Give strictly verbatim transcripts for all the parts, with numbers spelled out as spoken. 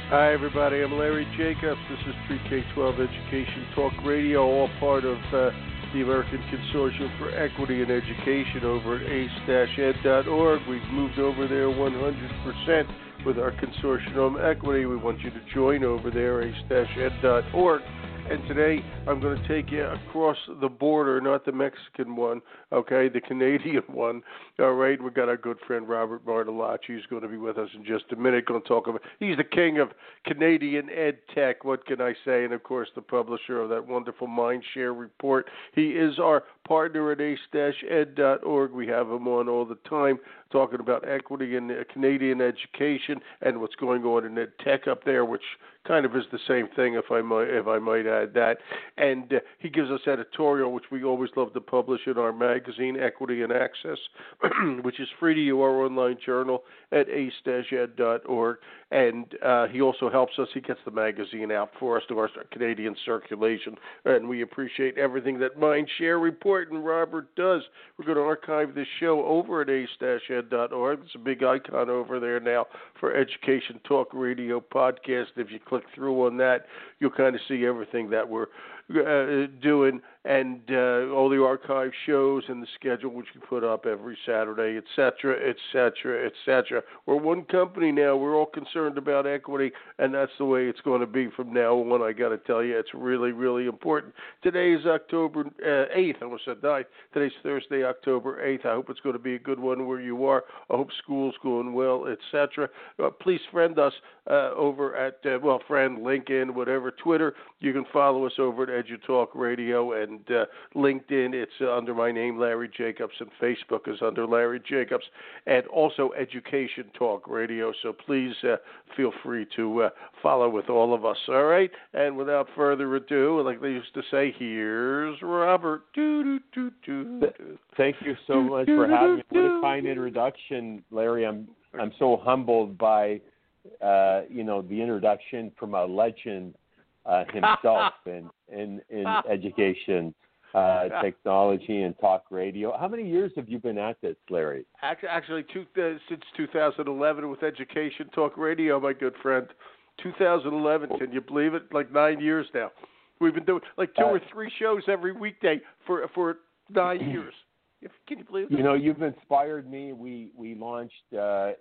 Hi, everybody. I'm Larry Jacobs. This is Pre-K twelve Education Talk Radio, all part of uh, the American Consortium for Equity in Education over at ace dash ed dot org. We've moved over there one hundred percent with our consortium equity. We want you to join over there, ace dash ed dot org. And today I'm going to take you across the border, not the Mexican one, okay, the Canadian one. All right, we've got our good friend Robert Martellacci who's going to be with us in just a minute. Going to talk about, he's the king of Canadian ed tech, what can I say? And, of course, the publisher of that wonderful Mindshare report. He is our partner at ace dash ed dot org. We have him on all the time talking about equity in Canadian education and what's going on in ed tech up there, which kind of is the same thing, if I might, if I might add that. And uh, he gives us editorial, which we always love to publish in our magazine, Equity and Access, which is free to you, our online journal at ace dash ed dot org. And uh, he also helps us. He gets the magazine out for us to our Canadian circulation, and we appreciate everything that Mindshare Report and Robert does. We're going to archive this show over at ace dash ed dot org. There's a big icon over there now for Education Talk Radio Podcast. If you click through on that, you'll kind of see everything that we're uh, doing, and uh, all the archive shows and the schedule, which we put up every Saturday, et cetera, et cetera, et cetera. We're one company now. We're all concerned about equity, and that's the way it's going to be from now on. I got to tell you, it's really, really important. Today is October uh, eighth. I almost said ninth. Today's Thursday, October eighth. I hope it's going to be a good one where you are. I hope school's going well, et cetera. Uh, please friend us uh, over at, uh, well, friend, LinkedIn, whatever, Twitter. You can follow us over at EduTalk Radio, and uh, LinkedIn, it's uh, under my name, Larry Jacobs, and Facebook is under Larry Jacobs, and also Education Talk Radio. So please uh, feel free to uh, follow with all of us, all right? And without further ado, like they used to say, here's Robert. Do, do, do, do. Thank you so much for having me. What a kind introduction, Larry. I'm I'm so humbled by uh, you know the introduction from a legend uh, himself in in, in education. Uh, technology and talk radio. How many years have you been at this, Larry? Actually, actually two, uh, since two thousand eleven with Education Talk Radio, my good friend. two thousand eleven, can you believe it? Like nine years now. We've been doing like two uh, or three shows every weekday for for nine years. Can you believe it? You know, you've inspired me. We we launched uh,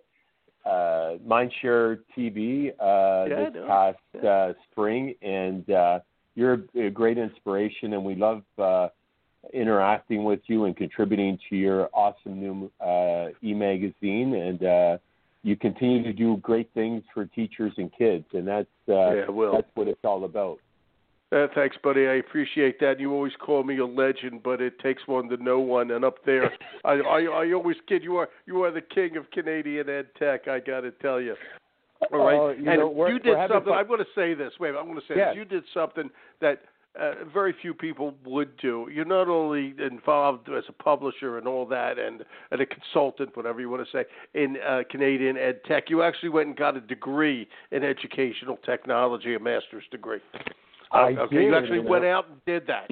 uh, Mindshare T V uh, yeah, this no. past yeah. uh, spring, and uh, you're a, a great inspiration, and we love uh, interacting with you and contributing to your awesome new uh, e-magazine. And uh, you continue to do great things for teachers and kids, and that's uh, yeah, well. that's what it's all about. Uh, thanks, buddy. I appreciate that. You always call me a legend, but it takes one to know one. And up there, I, I, I always kid you are you are the king of Canadian ed tech. I got to tell you. All right, uh, you and know, you did something. Fun. I'm going to say this. Wait, I'm going to say yeah. this. You did something that uh, very few people would do. You're not only involved as a publisher and all that, and, and a consultant, whatever you want to say, in uh, Canadian ed tech. You actually went and got a degree in educational technology, a master's degree. I okay, did, you actually you know. went out and did that.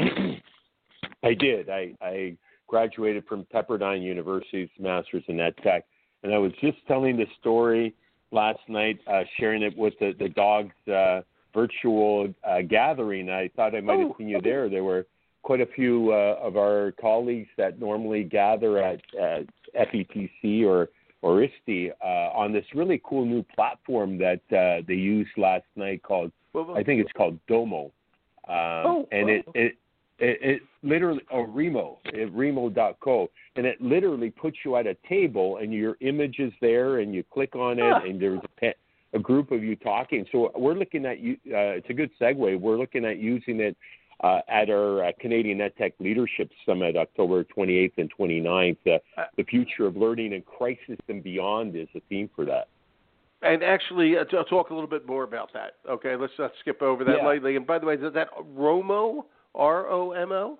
I did. I, I graduated from Pepperdine University's Master's in Ed Tech, and I was just telling the story last night, uh, sharing it with the, the dog's uh, virtual uh, gathering. I thought I might have oh. seen you there. There were quite a few uh, of our colleagues that normally gather at uh, F E T C or, or I S T E uh, on this really cool new platform that uh, they used last night called, I think it's called Domo. Um, oh, and oh. it, it It, it literally, or Remo, it, Remo dot co, and it literally puts you at a table, and your image is there, and you click on it, ah. and there's a, pe- a group of you talking. So we're looking at you. Uh, it's a good segue. We're looking at using it uh, at our uh, Canadian EdTech Leadership Summit, October twenty-eighth and twenty-ninth. Uh, the future of learning and crisis and beyond is the theme for that. And actually, uh, I'll talk a little bit more about that. Okay, let's not skip over that yeah. lightly. And by the way, is that Romo? R O M O?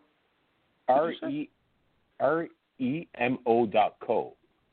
R E R E M O dot co.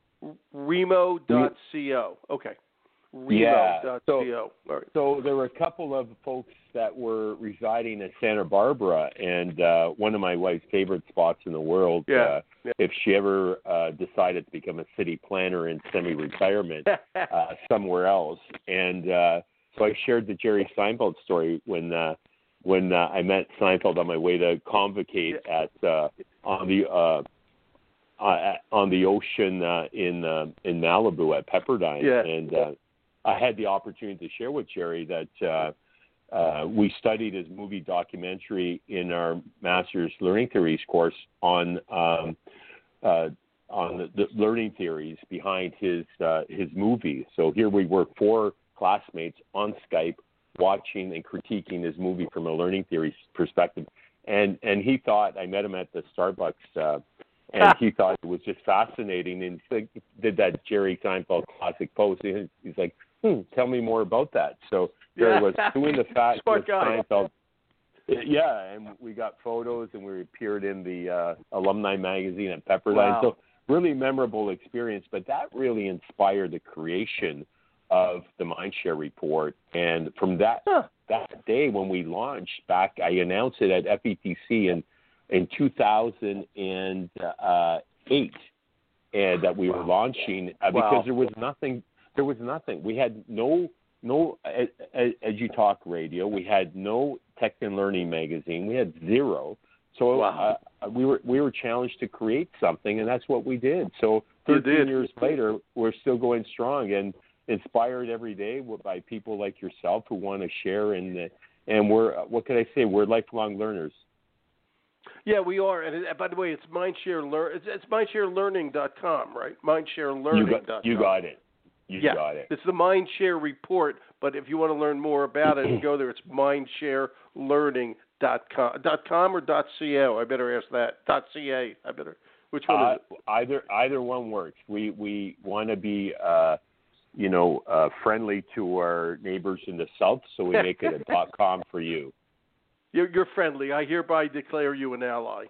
Remo dot co. Okay. Yeah. Remo dot so, co. All right. so there were a couple of folks that were residing in Santa Barbara, and uh, one of my wife's favorite spots in the world. Yeah. Uh, yeah. If she ever uh, decided to become a city planner in semi-retirement uh, somewhere else. And uh, So I shared the Jerry Seinfeld story when uh, when uh, I met Seinfeld on my way to Convocate at uh, on the uh, uh, on the ocean uh, in uh, in Malibu at Pepperdine, yeah. and uh, I had the opportunity to share with Jerry that uh, uh, we studied his movie documentary in our Master's Learning Theories course on um, uh, on the, the learning theories behind his uh, his movie. So here we were, four classmates on Skype, watching and critiquing his movie from a learning theory perspective. And and he thought, I met him at the Starbucks, uh, and he thought it was just fascinating, and he did that Jerry Seinfeld classic pose. He's like, hmm, tell me more about that. So there yeah. was doing the fact Smart that guy. Seinfeld. Yeah, and we got photos, and we appeared in the uh, alumni magazine at Pepperdine. Wow. So really memorable experience, but that really inspired the creation of the Mindshare Report. And from that huh. that day when we launched back, I announced it at F E T C in in two thousand eight, and that we were launching uh, because wow. there was nothing. There was nothing. We had no no EduTalk radio. We had no Tech and Learning magazine. We had zero. So wow. uh, we were we were challenged to create something, and that's what we did. So thirteen years later, we're still going strong and inspired every day by people like yourself who want to share. And and we're what can I say? We're lifelong learners. Yeah, we are. And by the way, it's Mindshare Learn. It's, it's mindshare learning dot com, right? mindshare learning dot com. You got, you got it. You yeah, got it. It's the Mindshare Report, but if you want to learn more about it, go there. It's mindshare learning dot com. Dot com or dot co? I better ask that. Dot ca. I better. Which one uh, is it? Either either one works. We we want to be uh, you know uh, friendly to our neighbors in the south, so we make it a dot com for you. You're, you're friendly. I hereby declare you an ally.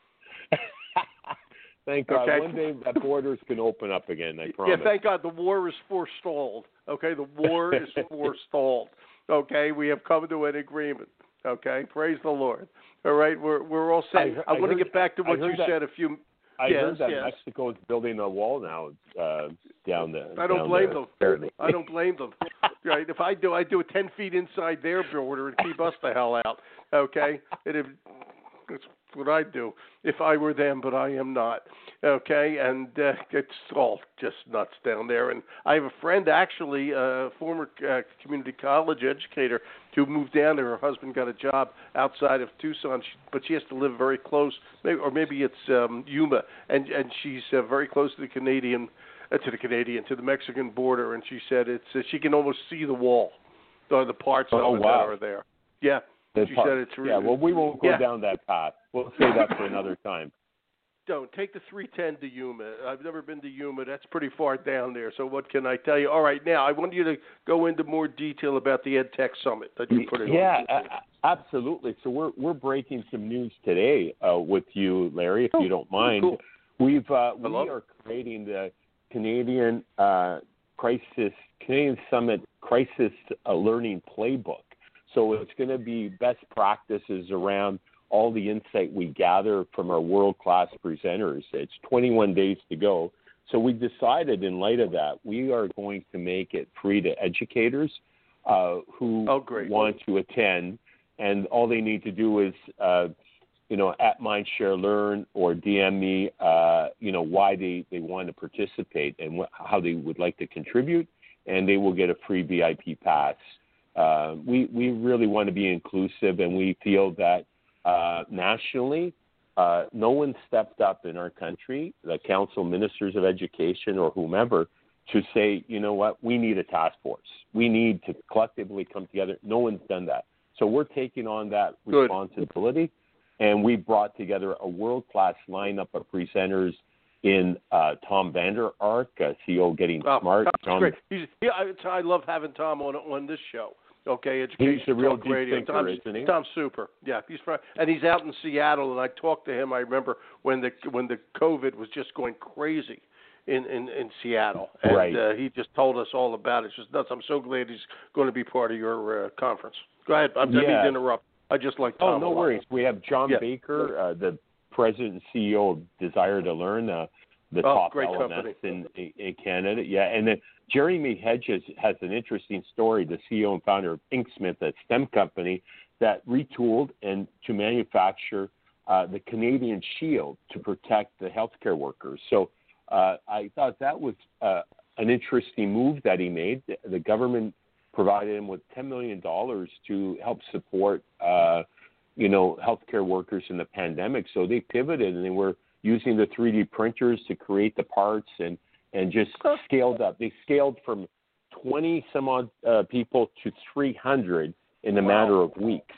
Thank God. Okay. One day that borders can open up again, I promise. Yeah, thank God. The war is forestalled. Okay, the war is forestalled. Okay, we have come to an agreement. Okay, praise the Lord. All right, we're we're all set. I, I, I want to get back to what you that, said a few. I yes, heard that yes. Mexico is building a wall now uh, down there. I don't down blame there, them. apparently. I don't blame them. Right? If I do, I do it ten feet inside their border and keep us the hell out. Okay, and if that's what I'd do if I were them, but I am not. Okay, and uh, it's all just nuts down there. And I have a friend, actually, a former uh, community college educator, who moved down there. Her husband got a job outside of Tucson, but she has to live very close, maybe, or maybe it's um, Yuma, and and she's uh, very close to the Canadian, uh, to the Canadian, to the Mexican border. And she said it's uh, she can almost see the wall, or the parts oh, of it wow. that are there. Yeah. The She part, said it's really, yeah, well, we won't go yeah. down that path. We'll say that for another time. Don't take the three ten to Yuma. I've never been to Yuma. That's pretty far down there. So what can I tell you? All right, now I want you to go into more detail about the EdTech Summit that you put it yeah, on. Yeah, absolutely. So we're we're breaking some news today uh, with you, Larry, if oh, you don't mind. Cool. We've uh, we it. are creating the Canadian uh, Crisis Canadian Summit Crisis uh, Learning Playbook. So it's going to be best practices around all the insight we gather from our world-class presenters. It's twenty-one days to go. So we decided in light of that, we are going to make it free to educators uh, who oh, great. want to attend. And all they need to do is, uh, you know, at Mindshare Learn or D M me, uh, you know, why they, they want to participate and wh- how they would like to contribute, and they will get a free V I P pass. Uh, we, we really want to be inclusive, and we feel that uh, nationally, uh, no one stepped up in our country, the Council Ministers of Education or whomever, to say, you know what, we need a task force. We need to collectively come together. No one's done that. So we're taking on that Good. responsibility, and we brought together a world-class lineup of presenters in uh, Tom Vander Ark, uh, C E O Getting Oh, Smart. Tom's Tom, great. He's, yeah, I, I love having Tom on on this show. Okay, education he's a real talk deep radio. thinker, Tom's, isn't he? Tom's super. Yeah, he's fr- and he's out in Seattle. And I talked to him. I remember when the when the COVID was just going crazy in in, in Seattle, and right. uh, he just told us all about it. It's just nuts. I'm so glad he's going to be part of your uh, conference. Go ahead. I'm yeah. I didn't interrupt. I just like Tom. Oh, no worries. We have John yeah. Baker, uh, the president and C E O of Desire to Learn, uh, the oh, top great L M S company. in, in Canada. Yeah, and then Jeremy Hedges has an interesting story, the C E O and founder of Inksmith, a STEM company that retooled and to manufacture uh, the Canadian Shield to protect the healthcare workers. So uh, I thought that was uh, an interesting move that he made. The, the government provided him with ten million dollars to help support, uh, you know, healthcare workers in the pandemic. So they pivoted and they were using the three D printers to create the parts and, and just scaled up. They scaled from twenty some odd uh, people to three hundred in a wow. matter of weeks.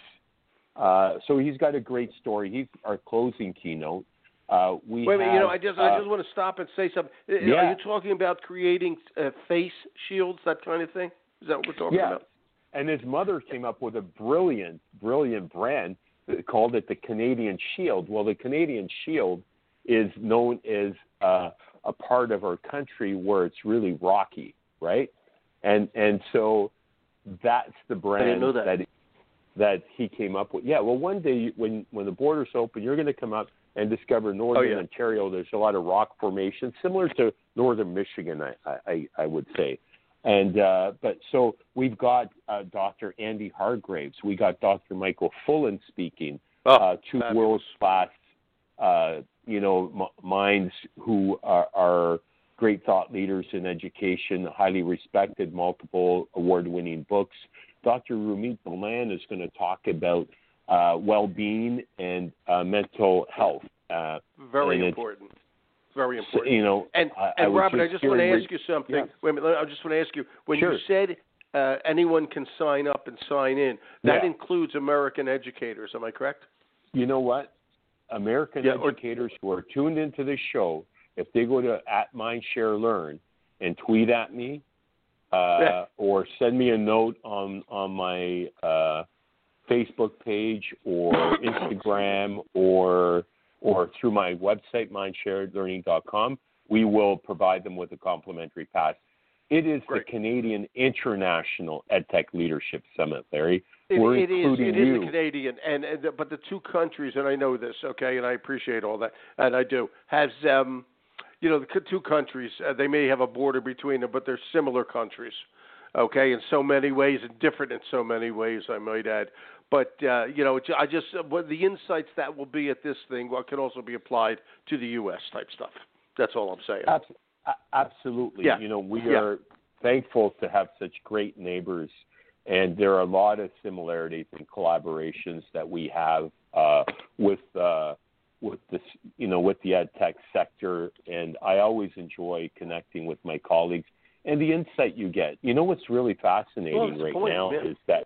Uh, so he's got a great story. He's our closing keynote. Uh, we Wait a minute, have, you know, I just uh, I just want to stop and say something. Yeah. Are you talking about creating uh, face shields, that kind of thing? Is that what we're talking yeah. about? And his mother came up with a brilliant, brilliant brand, called it the Canadian Shield. Well, the Canadian Shield is known as uh, a part of our country where it's really rocky, right? And and so that's the brand I didn't know that. that that he came up with. Yeah, well, one day when when the borders open, you're going to come up and discover northern oh, yeah. Ontario. There's a lot of rock formations, similar to northern Michigan, I I, I would say. And uh, but so we've got uh, Doctor Andy Hargraves, we got Doctor Michael Fullen speaking, oh, uh, two fabulous. world class, uh, you know, m- minds who are, are great thought leaders in education, highly respected, multiple award-winning books. Doctor Rumit Balan is going to talk about uh, well-being and uh, mental health. Uh, Very important. Very important. You know, and I, and I Robert, I just want to ask you something. Yeah. Wait a minute, I just want to ask you. When sure. you said uh, anyone can sign up and sign in, that yeah. includes American educators. Am I correct? You know what? American yeah, or, educators who are tuned into this show, if they go to at MindShareLearn and tweet at me, uh, yeah. or send me a note on on my uh, Facebook page or Instagram or or through my website, mind shared learning dot com, we will provide them with a complimentary pass. It is Great. the Canadian International EdTech Leadership Summit, Larry. It, We're it including is. It you. is the Canadian, and, and the, but the two countries, and I know this, okay, and I appreciate all that, and I do, has um, you know, the two countries. Uh, they may have a border between them, but they're similar countries, okay, in so many ways, and different in so many ways, I might add. But, uh, you know, I just, well, the insights that will be at this thing well, can also be applied to the U S type stuff. That's all I'm saying. Absolutely. Yeah. You know, we yeah. are thankful to have such great neighbors, and there are a lot of similarities and collaborations that we have uh, with uh, with this, you know, with the ed tech sector. And I always enjoy connecting with my colleagues and the insight you get. You know, what's really fascinating well, right point, now yeah. is that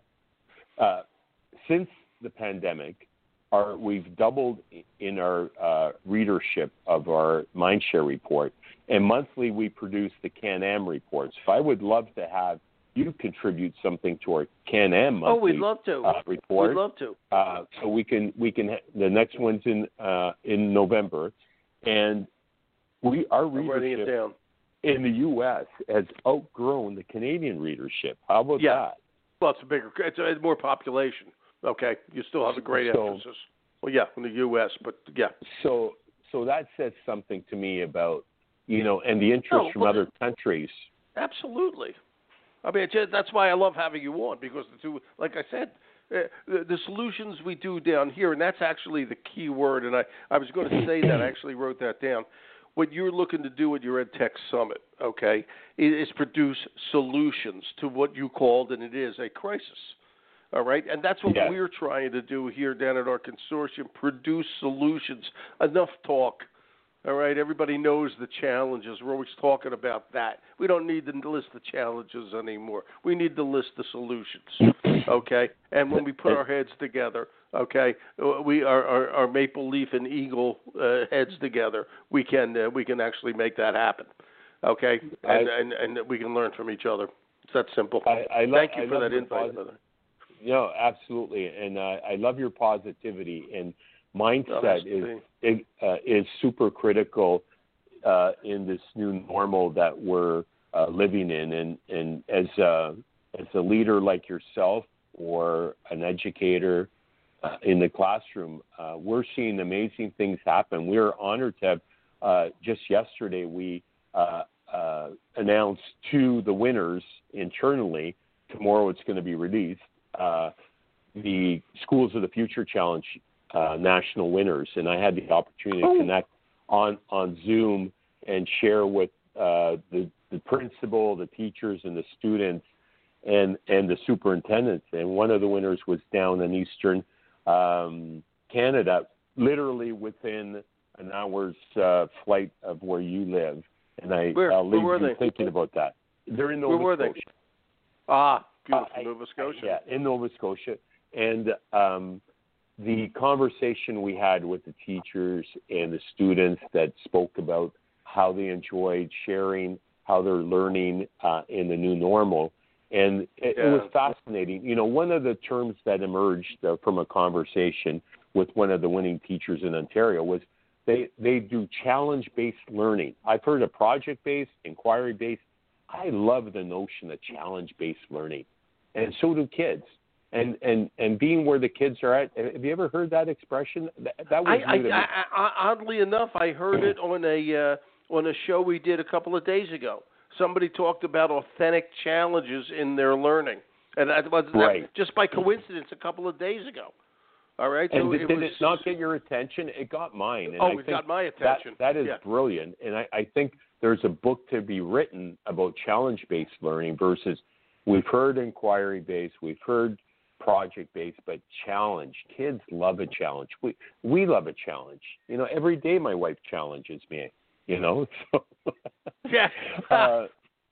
uh, since the pandemic, our, we've doubled in our uh, readership of our Mindshare report, and monthly we produce the Can-Am reports. So I would love to have you contribute something to our Can-Am monthly oh, we'd love to. Uh, report. We'd love to. Uh, so we can we can the next one's in uh, in November, and we our I'm writing it readership down. in the U S has outgrown the Canadian readership. How about yeah. that? Well, it's a bigger, it's, a, it's more population. Okay, you still have a great so, emphasis. Well, yeah, in the U S, but yeah. So, so that says something to me about, you know, and the interest no, from well, other countries. Absolutely. I mean, it's, that's why I love having you on, because the two, like I said, uh, the, the solutions we do down here, and that's actually the key word. And I, I was going to say that. I actually wrote that down. What you're looking to do at your EdTech Summit, okay, is produce solutions to what you called, and it is, a crisis. All right, and that's what yeah. we're trying to do here down at our consortium, produce solutions. Enough talk, all right? Everybody knows the challenges. We're always talking about that. We don't need to list the challenges anymore. We need to list the solutions, okay? And when we put our heads together, okay, we our, our, our maple leaf and eagle uh, heads together, we can uh, we can actually make that happen, okay? And, I, and, and we can learn from each other. It's that simple. I, I love, Thank you I for that insight. brother. No, absolutely, and uh, I love your positivity and mindset oh, is uh, is super critical uh, in this new normal that we're uh, living in, and and as a, as a leader like yourself or an educator uh, in the classroom, uh, we're seeing amazing things happen. We're honored to have uh, just yesterday we uh, uh, announced to the winners internally. Tomorrow it's going to be released. Uh, the Schools of the Future Challenge uh, national winners, and I had the opportunity oh. to connect on on Zoom and share with uh, the the principal, the teachers, and the students, and and the superintendents. And one of the winners was down in Eastern um, Canada, literally within an hour's uh, flight of where you live. And I, where, I'll leave where were you they? thinking about that. They're in Nova where were Scotia. They? Ah, beautiful, uh, Nova Scotia. I, yeah, in Nova Scotia. And um, the conversation we had with the teachers and the students that spoke about how they enjoyed sharing, how they're learning uh, in the new normal. And it, yeah. it was fascinating. You know, one of the terms that emerged uh, from a conversation with one of the winning teachers in Ontario was they, they do challenge-based learning. I've heard of project-based, inquiry-based. I love the notion of challenge-based learning, and so do kids. And, and, and being where the kids are at, have you ever heard that expression? That, that was I, new to I, me. I, I, oddly enough, I heard it on a uh, on a show we did a couple of days ago. Somebody talked about authentic challenges in their learning, and that was right. that, just by coincidence a couple of days ago. All right. And so did, it, did was, it not get your attention? It got mine. And oh, I it think got my attention. That, that is yeah. brilliant. And I, I think there's a book to be written about challenge-based learning versus we've heard inquiry-based, we've heard project-based, but challenge. Kids love a challenge. We we love a challenge. You know, every day my wife challenges me. You know, so yeah. uh,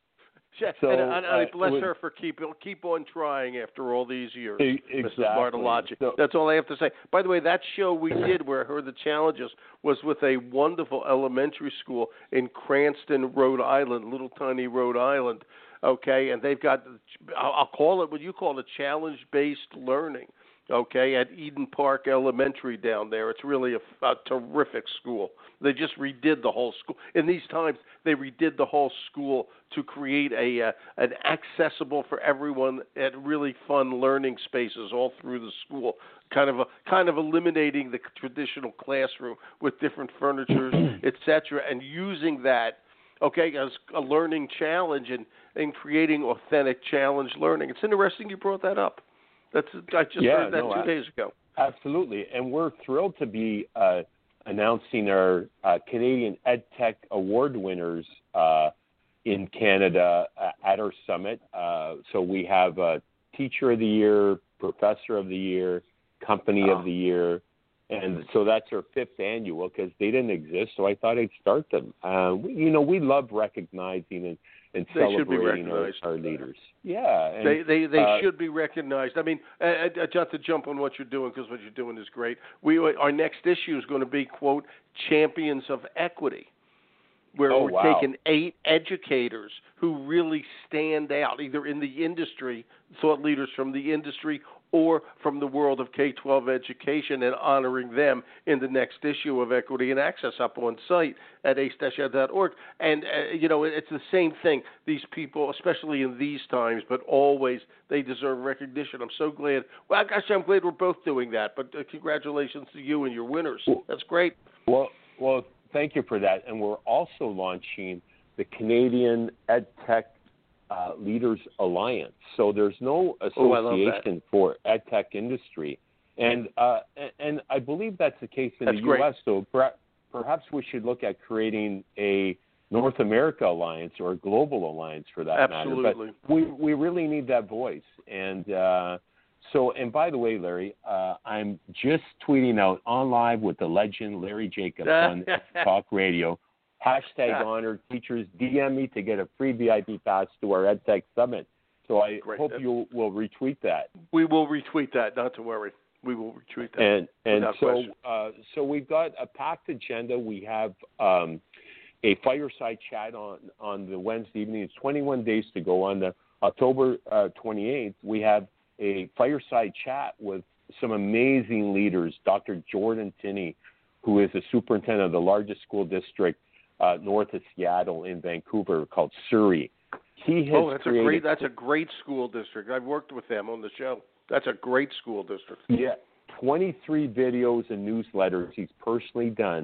so and, and, and I uh, bless was, her for keep keep on trying after all these years, exactly. Missus Bartolacci. So, That's all I have to say. By the way, that show we did where I heard the challenges was with a wonderful elementary school in Cranston, Rhode Island, little tiny Rhode Island. Okay, and they've got, I'll call it what you call it, challenge-based learning. Okay, at Eden Park Elementary down there. It's really a, a terrific school. They just redid the whole school. In these times, they redid the whole school to create a uh, an accessible for everyone and really fun learning spaces all through the school. Kind of a, kind of eliminating the traditional classroom with different furnitures, et cetera, and using that, okay, as a learning challenge and, and creating authentic challenge learning. It's interesting you brought that up. That's I just yeah, heard that no, two I, days ago. Absolutely, and we're thrilled to be uh, announcing our uh, Canadian EdTech Award winners uh, in Canada uh, at our summit. Uh, so we have uh, Teacher of the Year, Professor of the Year, Company oh. of the Year, and so that's our fifth annual because they didn't exist. So I thought I'd start them. Uh, we, you know, we love recognizing and. And they celebrating our, our leaders. Yeah. And, they they, they uh, should be recognized. I mean, uh, uh, just to jump on what you're doing, because what you're doing is great. We Our next issue is going to be, quote, Champions of Equity, where oh, we're wow. taking eight educators who really stand out, either in the industry, thought leaders from the industry, or from the world of K twelve education, and honoring them in the next issue of Equity and Access up on site at ace dash ed dot org. And, uh, you know, it's the same thing. These people, especially in these times, but always, they deserve recognition. I'm so glad. Well, gosh, I'm glad we're both doing that. But uh, congratulations to you and your winners. Well, That's great. Well, well, thank you for that. And we're also launching the Canadian EdTech Uh, Leaders Alliance. So there's no association oh, for EdTech industry. And uh, and I believe that's the case in that's the great. U S. So per- perhaps we should look at creating a North America Alliance or a global alliance for that Absolutely. matter. But we, we really need that voice. And uh, so, and by the way, Larry, uh, I'm just tweeting out on live with the legend Larry Jacobs on Talk Radio. Hashtag honored teachers. D M me to get a free V I P pass to our EdTech Summit. So I Great. hope you will retweet that. We will retweet that, not to worry. We will retweet that. And and so uh, so we've got a packed agenda. We have um, a fireside chat on, on the Wednesday evening. It's twenty-one days to go. On the October uh, twenty-eighth, we have a fireside chat with some amazing leaders. Doctor Jordan Tinney, who is the superintendent of the largest school district Uh, north of Seattle in Vancouver called Surrey. He has oh, that's created, a great. That's a great school district. I've worked with them on the show. That's a great school district. Yeah, twenty-three videos and newsletters he's personally done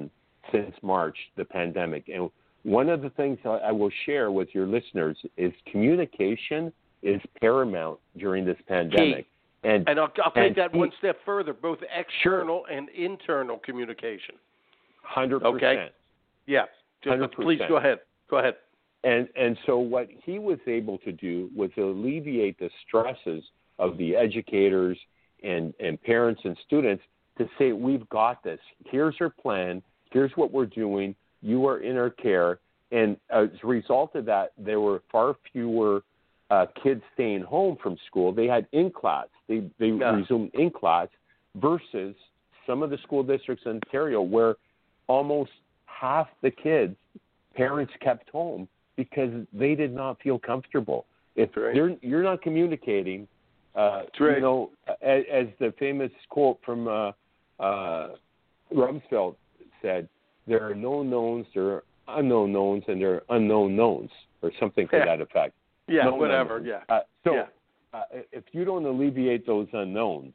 since March, the pandemic. And one of the things I will share with your listeners is communication is paramount during this pandemic. Key. And, and I'll, I'll take and that key, one step further, both external sure. and internal communication. one hundred percent. Okay? Yeah. Just, one hundred percent. Please go ahead. Go ahead. And and so what he was able to do was alleviate the stresses of the educators and, and parents and students to say, we've got this. Here's our plan. Here's what we're doing. You are in our care. And as a result of that, there were far fewer uh, kids staying home from school. They had in-class. They, they yeah. resumed in-class versus some of the school districts in Ontario where almost half the kids, parents kept home because they did not feel comfortable. If right. you're, you're not communicating, uh, right. you know, as, as the famous quote from uh, uh, Rumsfeld said, there are known knowns, there are unknown knowns, and there are unknown knowns, or something to yeah. that effect. Yeah, known whatever, unknowns. yeah. Uh, so yeah. Uh, if you don't alleviate those unknowns,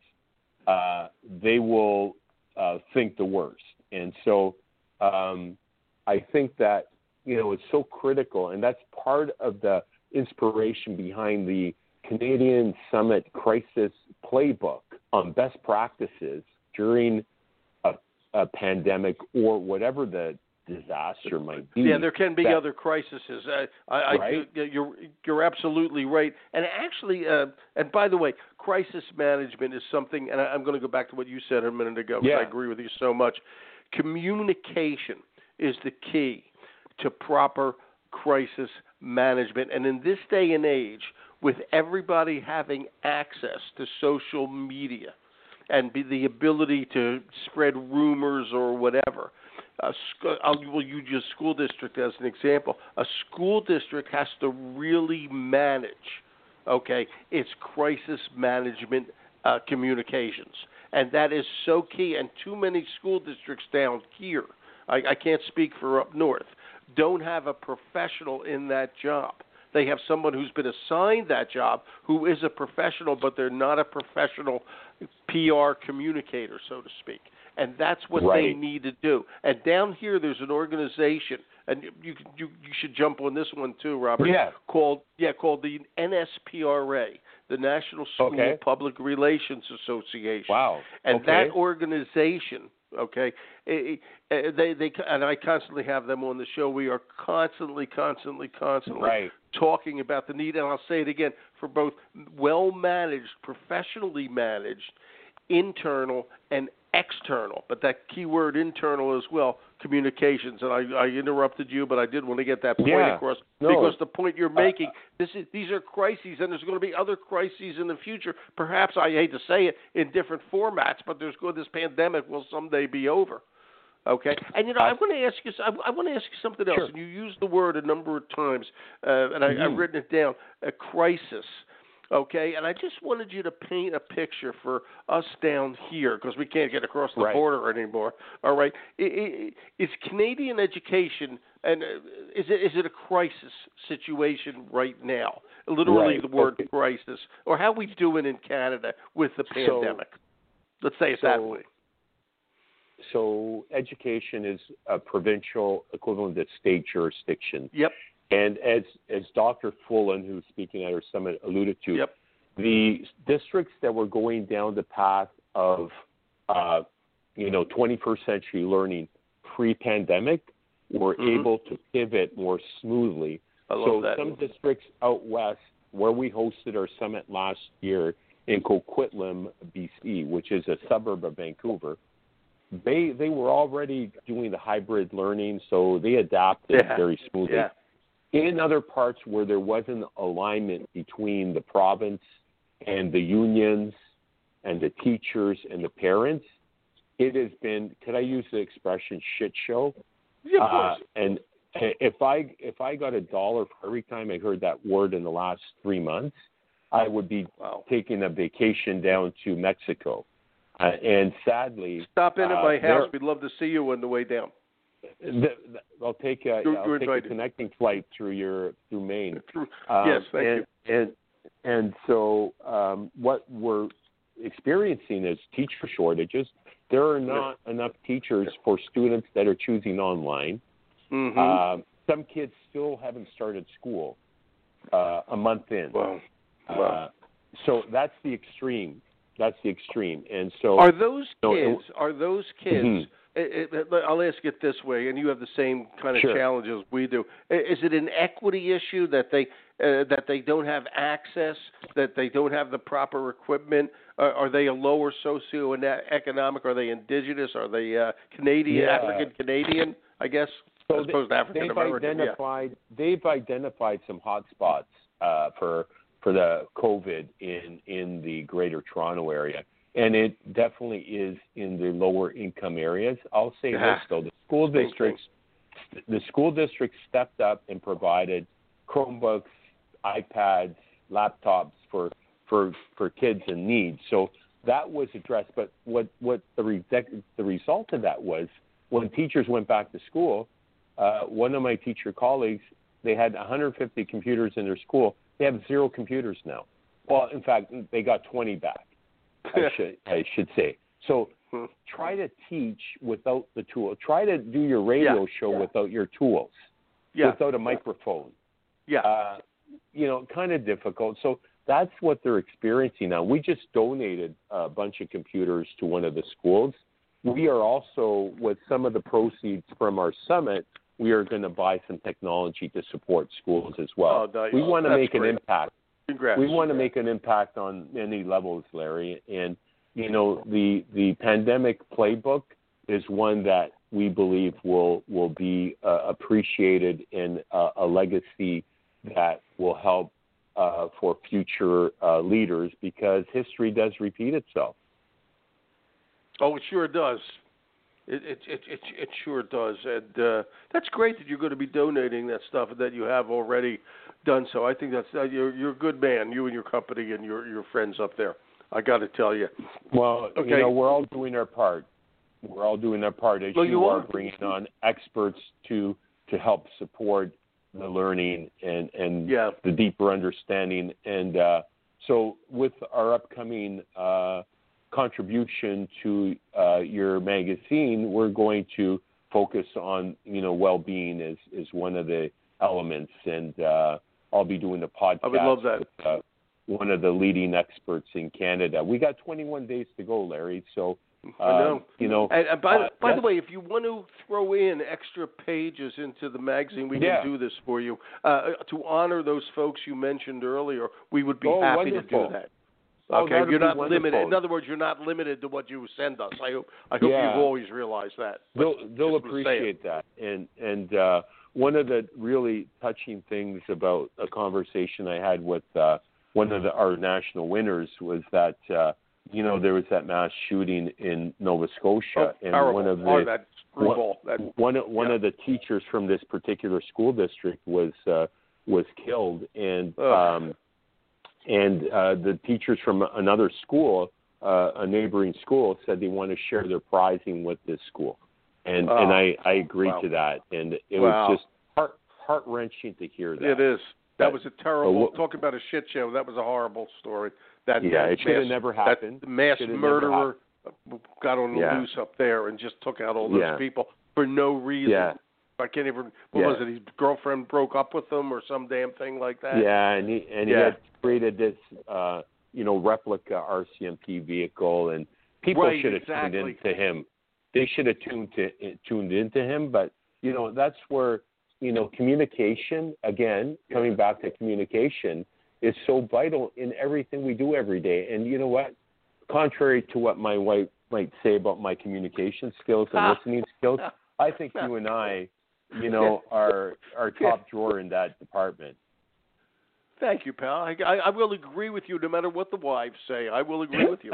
uh, they will uh, think the worst. And so um, I think that, you know, it's so critical, and that's part of the inspiration behind the Canadian Summit Crisis Playbook on best practices during a, a pandemic or whatever the disaster might be. Yeah, there can be that, other crises. I, I, right? I, you're you're absolutely right. And actually, uh, and by the way, crisis management is something. And I, I'm going to go back to what you said a minute ago because yeah. I agree with you so much. Communication is the key to proper crisis management. And in this day and age, with everybody having access to social media and be the ability to spread rumors or whatever. A sc- I'll, we'll use your school district as an example. A school district has to really manage, okay, its crisis management uh, communications. And that is so key. And too many school districts down here, I, I can't speak for up north, don't have a professional in that job. They have someone who's been assigned that job who is a professional, but they're not a professional P R communicator, so to speak. And that's what right. they need to do. And down here, there's an organization, and you you you should jump on this one too, Robert. Yeah. Called yeah called the N S P R A, the National School okay. Public Relations Association. Wow. And okay. that organization, okay, it, it, they they and I constantly have them on the show. We are constantly, constantly, constantly right. talking about the need, and I'll say it again, for both well-managed, professionally managed, internal and external, but that key word internal as well, communications. And I, I interrupted you, but I did want to get that point yeah. across no. because the point you're making, uh, this is these are crises, and there's going to be other crises in the future. Perhaps, I hate to say it, in different formats, but there's going this pandemic will someday be over. Okay, and you know, I want to ask you. I, I want to ask you something else. Sure. And you used the word a number of times, uh, and I, mm-hmm. I've written it down. A crisis. Okay, and I just wanted you to paint a picture for us down here because we can't get across the right. border anymore. All right, it, it, is Canadian education and uh, is it is it a crisis situation right now? Literally, right. the word okay. crisis, or how we doing in Canada with the pandemic? So, Let's say it so, that way. So, education is a provincial equivalent of state jurisdiction. Yep. And as as Doctor Fullen, who's speaking at our summit, alluded to, yep. the districts that were going down the path of, uh, you know, twenty-first century learning pre-pandemic were mm-hmm. able to pivot more smoothly. I love so that. some districts out west, where we hosted our summit last year in Coquitlam, B C, which is a suburb of Vancouver, they they were already doing the hybrid learning, so they adapted yeah. very smoothly. Yeah. In other parts where there wasn't alignment between the province and the unions and the teachers and the parents, it has been, could I use the expression, shit show? Yeah, of course. Uh, and if I if I got a dollar for every time I heard that word in the last three months, I would be wow. taking a vacation down to Mexico. Uh, and sadly, stop in at uh, my house. We'd love to see you on the way down. The, the, I'll take a, you're, I'll you're take a connecting flight through your through Maine. Through, um, yes, thank and, you. And and so um, what we're experiencing is teacher shortages. there are not enough teachers for students that are choosing online. Mm-hmm. Uh, some kids still haven't started school uh, a month in. Wow. Uh, Wow. so that's the extreme. That's the extreme. And so are those you know, kids? it, Are those kids? Mm-hmm. It, it, I'll ask it this way, and you have the same kind of Sure. challenges we do. Is it an equity issue that they uh, that they don't have access, that they don't have the proper equipment? Uh, are they a lower socioeconomic? Are they indigenous? Are they uh, Canadian, Yeah. African Canadian? I guess so as opposed to African they've American. identified yeah. they've identified some hot spots uh, for for the COVID in in the Greater Toronto area. And it definitely is in the lower income areas. I'll say Yeah. this though: the school districts, the school districts stepped up and provided Chromebooks, iPads, laptops for for for kids in need. So that was addressed. But what what the re- the result of that was when teachers went back to school, uh, one of my teacher colleagues, they had one hundred fifty computers in their school. They have zero computers now. Well, in fact, they got twenty back. I should I should say. So try to teach without the tool. Try to do your radio yeah. show yeah. without your tools, yeah. without a microphone. Yeah. Uh, you know, kind of difficult. So that's what they're experiencing now. We just donated a bunch of computers to one of the schools. We are also, with some of the proceeds from our summit, we are going to buy some technology to support schools as well. Oh, nice. We want to That's make great. an impact. Congrats. We want to Congrats. make an impact on many levels, Larry. And, you know, the the pandemic playbook is one that we believe will, will be uh, appreciated in uh, a legacy that will help uh, for future uh, leaders, because history does repeat itself. Oh, it sure does. It it it it, it sure does, and uh, that's great that you're going to be donating that stuff and that you have already done so. I think that's uh, you're you're a good man, you and your company and your your friends up there. I got to tell you. Well, okay. you know, we're all doing our part. We're all doing our part as well, you, you are, are bringing on experts to to help support the learning and and yeah. the deeper understanding. And uh, so, with our upcoming Uh, contribution to uh, your magazine, we're going to focus on, you know, well-being as, as one of the elements, and uh, I'll be doing a podcast I would love that. with uh, one of the leading experts in Canada. We got twenty-one days to go, Larry, so uh, I know. you know. And, and by, uh, by the way, if you want to throw in extra pages into the magazine, we yeah. can do this for you. Uh, to honor those folks you mentioned earlier, we would be oh, happy wonderful. to do that. Oh, Okay, you're not wonderful. limited. In other words, you're not limited to what you send us. I hope I hope Yeah. you've always realized that. They'll they'll Just to say it. appreciate that. And and uh, one of the really touching things about a conversation I had with uh, one of the, our national winners was that uh, you know there was that mass shooting in Nova Scotia, Oh, and terrible. one of the oh, that screwball. That, one one yeah. of the teachers from this particular school district was uh, was killed, and Ugh. um, and uh, the teachers from another school, uh, a neighboring school, said they want to share their prizing with this school, and oh. and I, I agreed wow. to that, and it wow. was just heart heart wrenching to hear that. It is. That, that was a terrible. uh, talk about a shit show. That was a horrible story. That yeah, that it should have mass, never happened. That mass Should've murderer got on the yeah. loose up there and just took out all those yeah. people for no reason. Yeah. I can't even. What yeah. was it? His girlfriend broke up with him or some damn thing like that. Yeah, and he and yeah. he had created this, uh, you know, replica R C M P vehicle, and people right, should have exactly. tuned into him. They should have tuned to tuned into him, but you know, that's where you know communication again. Yeah. Coming back to communication is so vital in everything we do every day. And you know what? Contrary to what my wife might say about my communication skills and Ah. listening skills, I think you and I, you know, are are top drawer in that department. Thank you, pal. I, I, I will agree with you no matter what the wives say. I will agree with you.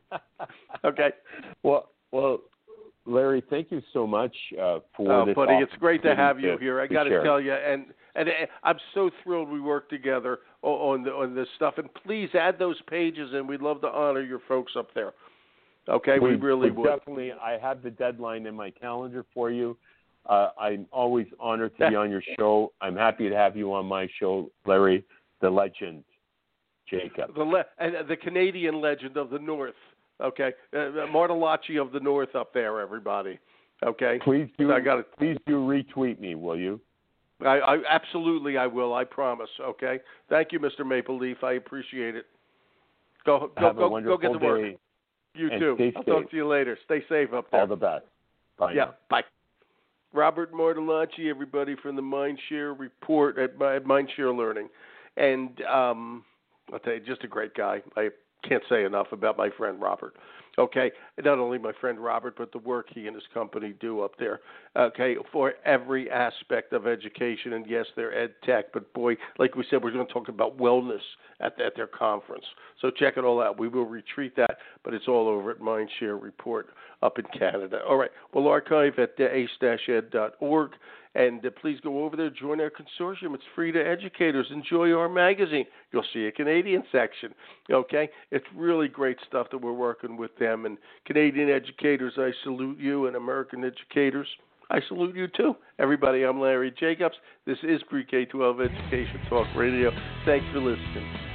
Okay. Well, well, Larry, thank you so much uh, for oh, this. buddy, it's great to have you to, here. I to got to share. tell you, and and I'm so thrilled we work together on the, on this stuff. And please add those pages, and we'd love to honor your folks up there. Okay, we, we really we would. Definitely, I have the deadline in my calendar for you. Uh, I'm always honored to be on your show. I'm happy to have you on my show, Larry, the legend, Jacob. The le- and the Canadian legend of the North. Okay, uh, Martellacci of the North up there, everybody. Okay, please do. So I got Please do retweet me, will you? I, I absolutely I will. I promise. Okay. Thank you, Mister Maple Leaf. I appreciate it. Go go Have go a wonderful go get to day. work. You and too. Stay I'll safe. talk to you later. Stay safe up there. All the best. Bye. Yeah. Now. Bye. Robert Martellacci, everybody from the Mindshare Report at, at Mindshare Learning, and um, I'll tell you, just a great guy. I can't say enough about my friend Robert. Okay, not only my friend Robert, but the work he and his company do up there. Okay, for every aspect of education, and yes, they're ed tech, but boy, like we said, we're going to talk about wellness at, at their conference. So check it all out. We will retweet that, but it's all over at Mindshare Report up in Canada. All right, we'll archive at ace dash ed dot org. And uh, please go over there, join our consortium. It's free to educators. Enjoy our magazine. You'll see a Canadian section. Okay? It's really great stuff that we're working with them. And Canadian educators, I salute you. And American educators, I salute you too. Everybody, I'm Larry Jacobs. This is Pre K twelve Education Talk Radio. Thanks for listening.